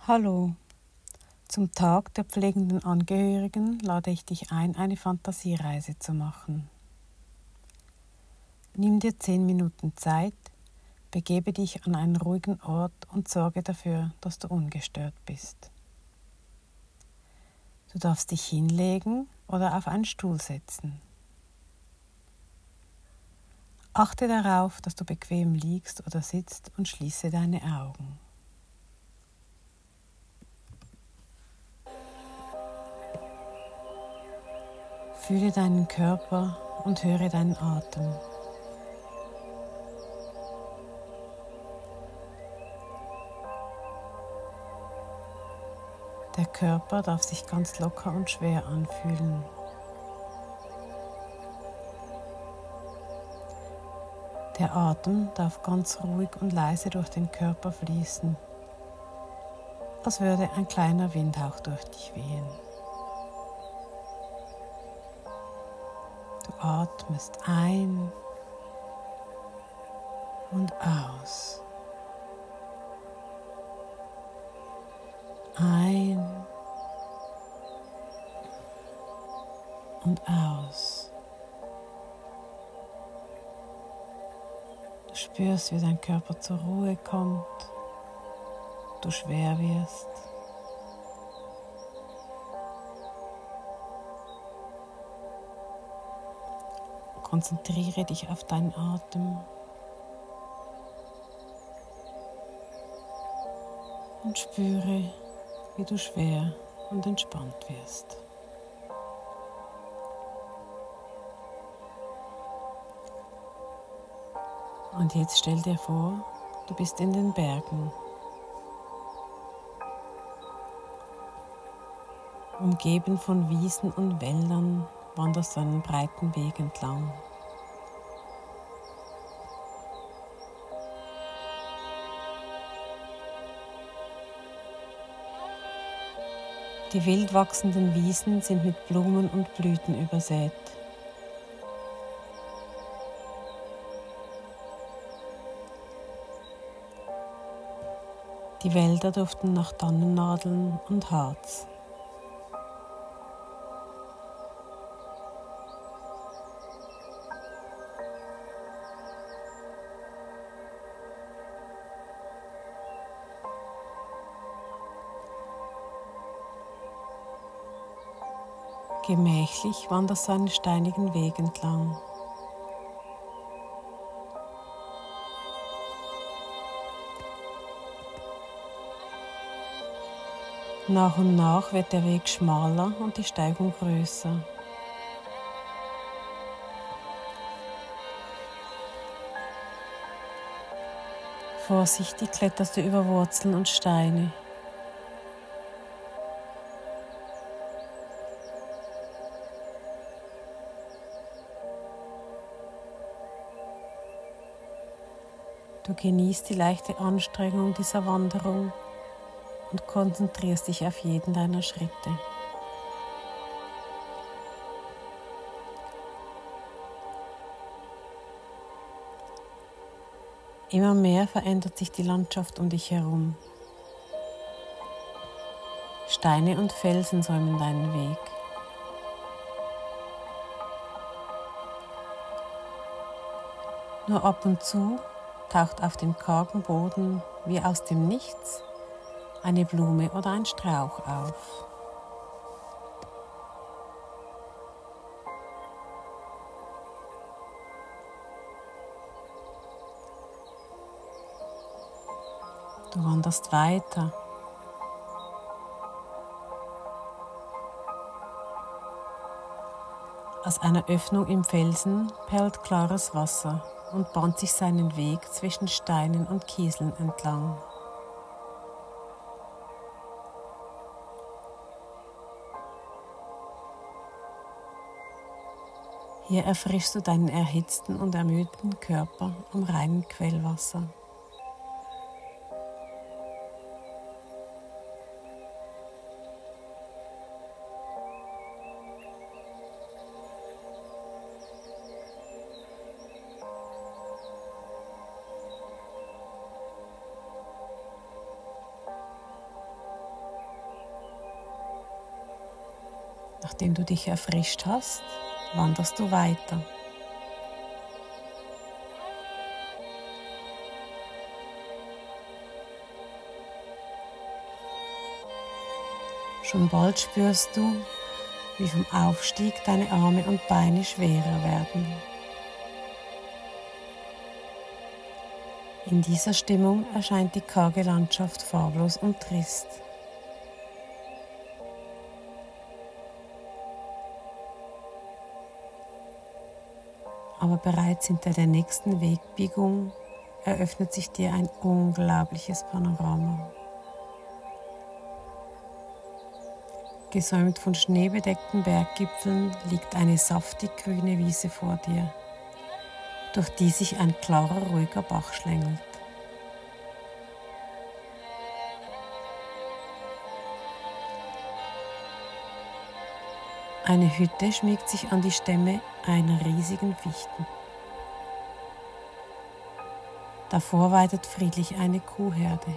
Hallo, zum Tag der pflegenden Angehörigen lade ich dich ein, eine Fantasiereise zu machen. Nimm dir 10 Minuten Zeit, begebe dich an einen ruhigen Ort und sorge dafür, dass du ungestört bist. Du darfst dich hinlegen oder auf einen Stuhl setzen. Achte darauf, dass du bequem liegst oder sitzt und schließe deine Augen. Fühle deinen Körper und höre deinen Atem. Der Körper darf sich ganz locker und schwer anfühlen. Der Atem darf ganz ruhig und leise durch den Körper fließen, als würde ein kleiner Windhauch durch dich wehen. Du atmest ein und aus. Ein und aus. Du spürst, wie dein Körper zur Ruhe kommt, du schwer wirst. Konzentriere dich auf deinen Atem und spüre, wie du schwer und entspannt wirst. Und jetzt stell dir vor, du bist in den Bergen, umgeben von Wiesen und Wäldern, wanderst du einen breiten Weg entlang. Die wild wachsenden Wiesen sind mit Blumen und Blüten übersät. Die Wälder duften nach Tannennadeln und Harz. Gemächlich wanderst du einen steinigen Weg entlang. Nach und nach wird der Weg schmaler und die Steigung größer. Vorsichtig kletterst du über Wurzeln und Steine. Du genießt die leichte Anstrengung dieser Wanderung und konzentrierst dich auf jeden deiner Schritte. Immer mehr verändert sich die Landschaft um dich herum. Steine und Felsen säumen deinen Weg. Nur ab und zu taucht auf dem kargen Boden wie aus dem Nichts eine Blume oder ein Strauch auf. Du wanderst weiter. Aus einer Öffnung im Felsen perlt klares Wasser und bahnt sich seinen Weg zwischen Steinen und Kieseln entlang. Hier erfrischst du deinen erhitzten und ermüdeten Körper am reinen Quellwasser. Nachdem du dich erfrischt hast, wanderst du weiter. Schon bald spürst du, wie vom Aufstieg deine Arme und Beine schwerer werden. In dieser Stimmung erscheint die karge Landschaft farblos und trist. Aber bereits hinter der nächsten Wegbiegung eröffnet sich dir ein unglaubliches Panorama. Gesäumt von schneebedeckten Berggipfeln liegt eine saftig grüne Wiese vor dir, durch die sich ein klarer, ruhiger Bach schlängelt. Eine Hütte schmiegt sich an die Stämme einer riesigen Fichten. Davor weidet friedlich eine Kuhherde.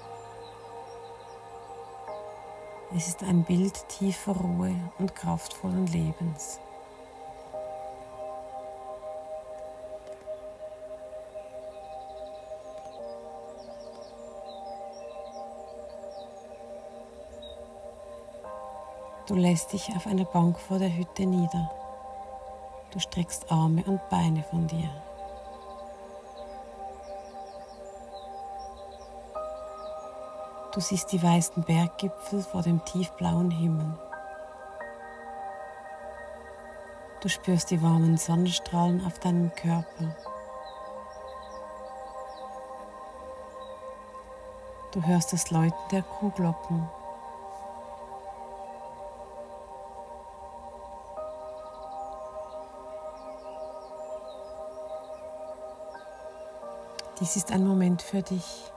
Es ist ein Bild tiefer Ruhe und kraftvollen Lebens. Du lässt dich auf einer Bank vor der Hütte nieder. Du streckst Arme und Beine von dir. Du siehst die weißen Berggipfel vor dem tiefblauen Himmel. Du spürst die warmen Sonnenstrahlen auf deinem Körper. Du hörst das Läuten der Kuhglocken. Dies ist ein Moment für dich.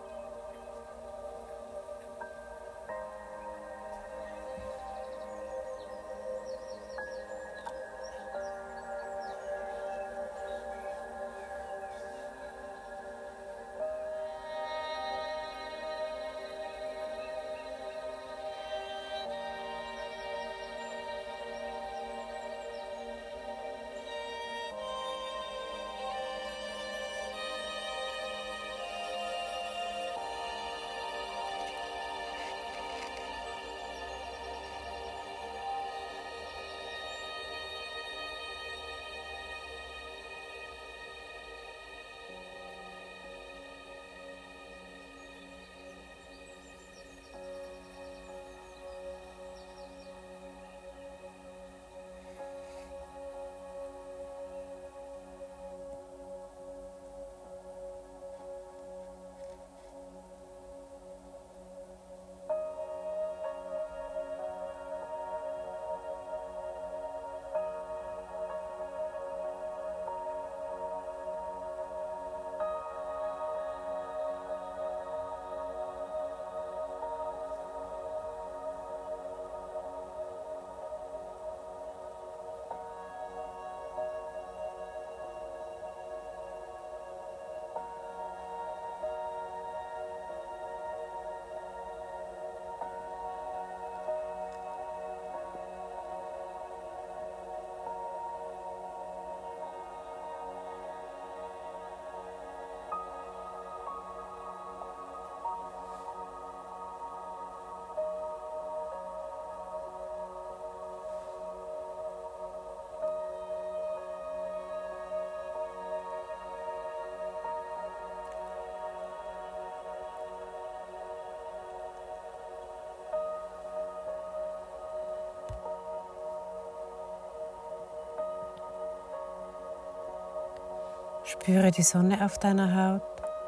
Spüre die Sonne auf deiner Haut.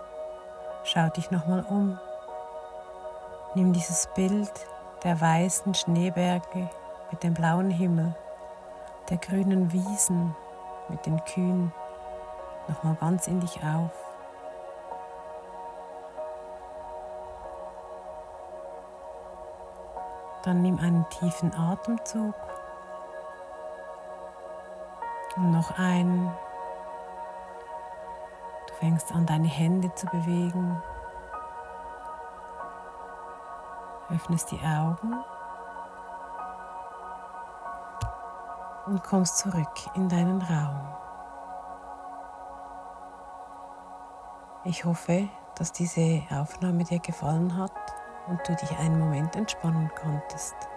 Schau dich nochmal um. Nimm dieses Bild der weißen Schneeberge mit dem blauen Himmel, der grünen Wiesen mit den Kühen nochmal ganz in dich auf. Dann nimm einen tiefen Atemzug und noch einen. Du fängst an, deine Hände zu bewegen, öffnest die Augen und kommst zurück in deinen Raum. Ich hoffe, dass diese Aufnahme dir gefallen hat und du dich einen Moment entspannen konntest.